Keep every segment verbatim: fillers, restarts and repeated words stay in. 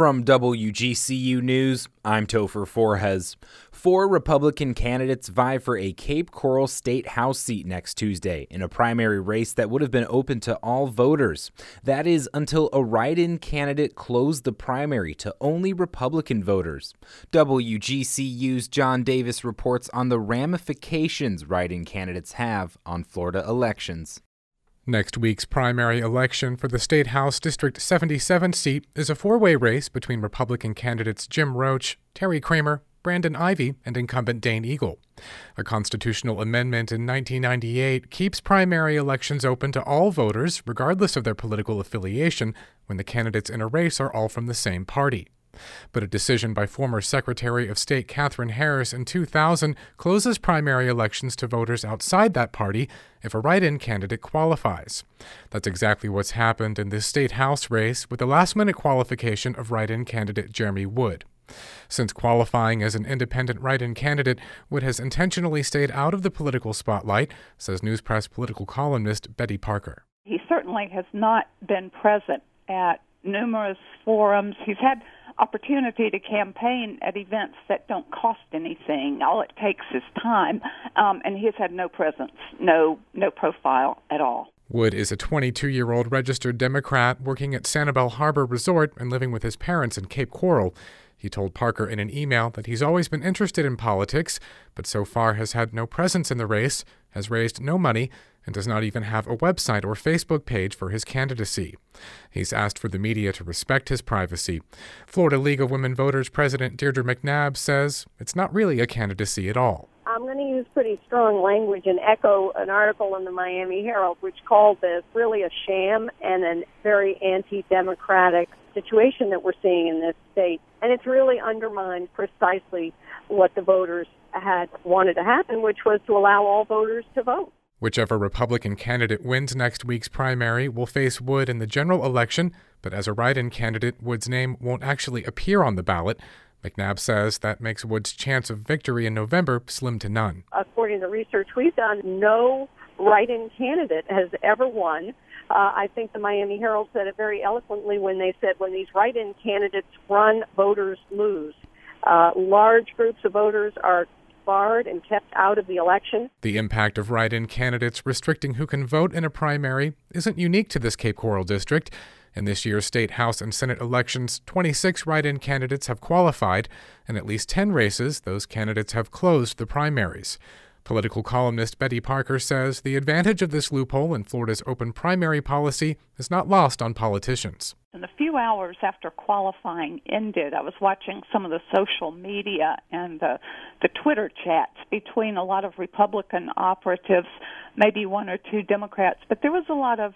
From W G C U News, I'm Topher Forhez. Four Republican candidates vie for a Cape Coral State House seat next Tuesday in a primary race that would have been open to all voters. That is until a write-in candidate closed the primary to only Republican voters. W G C U's John Davis reports on the ramifications write-in candidates have on Florida elections. Next week's primary election for the State House District seventy-seven seat is a four-way race between Republican candidates Jim Roach, Terry Kramer, Brandon Ivey, and incumbent Dane Eagle. A constitutional amendment in nineteen ninety-eight keeps primary elections open to all voters, regardless of their political affiliation, when the candidates in a race are all from the same party. But a decision by former Secretary of State Katherine Harris in two thousand closes primary elections to voters outside that party if a write-in candidate qualifies. That's exactly what's happened in this State House race with the last-minute qualification of write-in candidate Jeremy Wood. Since qualifying as an independent write-in candidate, Wood has intentionally stayed out of the political spotlight, says News Press political columnist Betty Parker. He certainly has not been present at numerous forums. He's had opportunity to campaign at events that don't cost anything. All it takes is time, um, and he has had no presence, no no profile at all. Wood is a twenty-two-year-old registered Democrat working at Sanibel Harbor Resort and living with his parents in Cape Coral. He told Parker in an email that he's always been interested in politics, but so far has had no presence in the race, has raised no money, and does not even have a website or Facebook page for his candidacy. He's asked for the media to respect his privacy. Florida League of Women Voters President Deirdre McNabb says it's not really a candidacy at all. I'm going to use pretty strong language and echo an article in the Miami Herald which called this really a sham and a very anti-democratic situation that we're seeing in this state. And it's really undermined precisely what the voters had wanted to happen, which was to allow all voters to vote. Whichever Republican candidate wins next week's primary will face Wood in the general election, but as a write-in candidate, Wood's name won't actually appear on the ballot. McNabb says that makes Wood's chance of victory in November slim to none. According to research we've done, no write-in candidate has ever won. Uh, I think the Miami Herald said it very eloquently when they said when these write-in candidates run, voters lose. Uh, large groups of voters are barred and kept out of the election. The impact of write-in candidates restricting who can vote in a primary isn't unique to this Cape Coral district. In this year's State House and Senate elections, twenty-six write-in candidates have qualified. In at least ten races, those candidates have closed the primaries. Political columnist Betty Parker says the advantage of this loophole in Florida's open primary policy is not lost on politicians. In a few hours after qualifying ended, I was watching some of the social media and the, the Twitter chats between a lot of Republican operatives, maybe one or two Democrats, but there was a lot of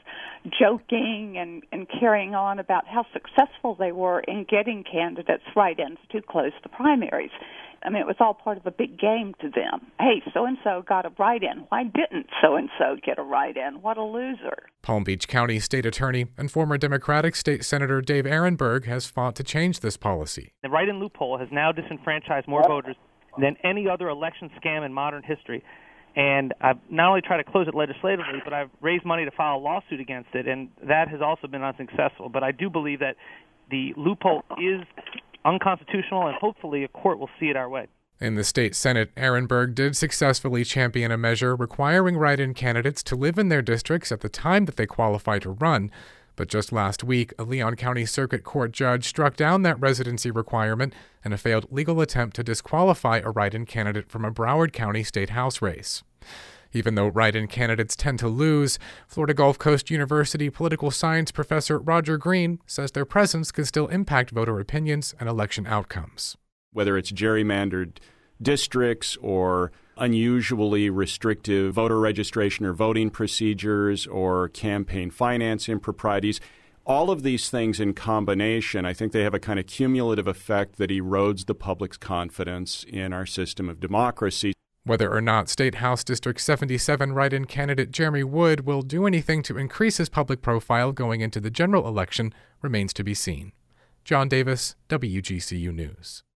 joking and, and carrying on about how successful they were in getting candidates write-ins to close the primaries. I mean, it was all part of a big game to them. Hey, so-and-so got a write-in. Why didn't so-and-so get a write-in? What a loser. Palm Beach County State Attorney and former Democratic State Senator Dave Ehrenberg has fought to change this policy. The write-in loophole has now disenfranchised more voters than any other election scam in modern history. And I've not only tried to close it legislatively, but I've raised money to file a lawsuit against it, and that has also been unsuccessful. But I do believe that the loophole is unconstitutional, and hopefully a court will see it our way. In the state Senate, Ehrenberg did successfully champion a measure requiring write-in candidates to live in their districts at the time that they qualify to run. But just last week, a Leon County Circuit Court judge struck down that residency requirement in a failed legal attempt to disqualify a write-in candidate from a Broward County State House race. Even though write-in candidates tend to lose, Florida Gulf Coast University political science professor Roger Green says their presence can still impact voter opinions and election outcomes. Whether it's gerrymandered districts or unusually restrictive voter registration or voting procedures or campaign finance improprieties, all of these things in combination, I think they have a kind of cumulative effect that erodes the public's confidence in our system of democracy. Whether or not State House District seventy-seven write-in candidate Jeremy Wood will do anything to increase his public profile going into the general election remains to be seen. John Davis, W G C U News.